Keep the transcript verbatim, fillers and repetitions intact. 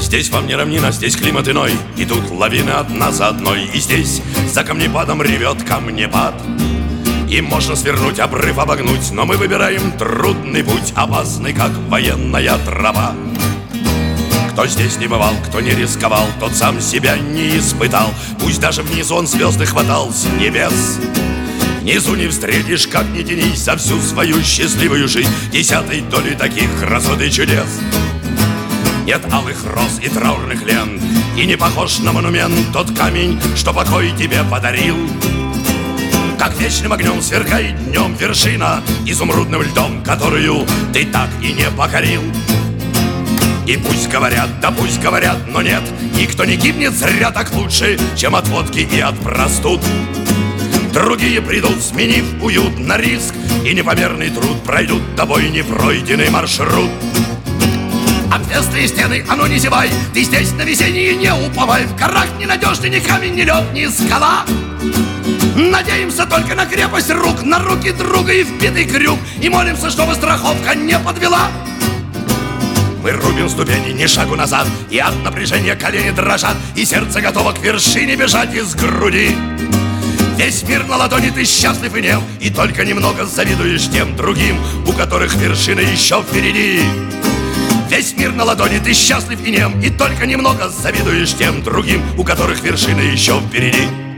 Здесь вам не равнина, здесь климат иной, и тут лавины одна за одной. И здесь за камнепадом ревет камнепад, и можно свернуть, обрыв обогнуть, но мы выбираем трудный путь, опасный, как военная тропа. Кто здесь не бывал, кто не рисковал, тот сам себя не испытал. Пусть даже внизу он звезды хватал с небес, внизу не встретишь, как ни тянись, за всю свою счастливую жизнь десятой доли таких красот и чудес. Нет алых роз и траурных лент, и не похож на монумент тот камень, что покой тебе подарил. Как вечным огнем сверкает днем вершина, изумрудным льдом, которую ты так и не покорил. И пусть говорят, да пусть говорят, но нет, никто не гибнет зря, так лучше, чем от водки и от простуд. Другие придут, сменив уют на риск, и непомерный труд пройдут тобой непройденный маршрут. Отвесные стены, а ну не зевай, ты здесь на весеннее не уповай. В горах ненадежный ни камень, ни лед, ни скала. Надеемся только на крепость рук, на руки друга и вбитый крюк, и молимся, чтобы страховка не подвела. Мы рубим ступени, ни шагу назад, и от напряжения колени дрожат, и сердце готово к вершине бежать из груди. Весь мир на ладони, ты счастлив и нем, и только немного завидуешь тем другим, у которых вершина еще впереди. Весь мир на ладони, ты счастлив и нем, и только немного завидуешь тем другим, у которых вершина еще впереди.